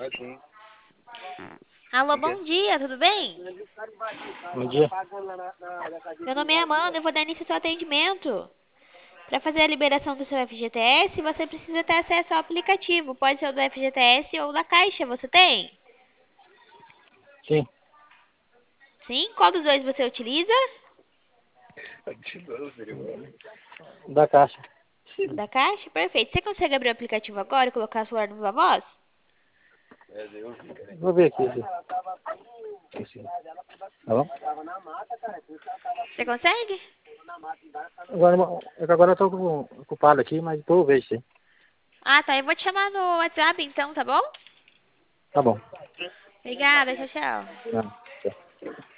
Alô, bom dia, tudo bem? Bom dia. Meu nome é Amanda, eu vou dar início ao seu atendimento. Para fazer a liberação do seu FGTS, você precisa ter acesso ao aplicativo. Pode ser o do FGTS ou da Caixa, você tem? Sim. Sim? Qual dos dois você utiliza? Da Caixa. O da Caixa? Perfeito. Você consegue abrir o aplicativo agora e colocar o celular no Viva Voz? Vou ver aqui. Sim. Tá bom? Você consegue? Agora eu tô ocupado aqui, mas depois eu vejo sim. Ah, tá. Eu vou te chamar no WhatsApp então, tá bom? Tá bom. Obrigada, tchau, tchau. Tá. Tchau.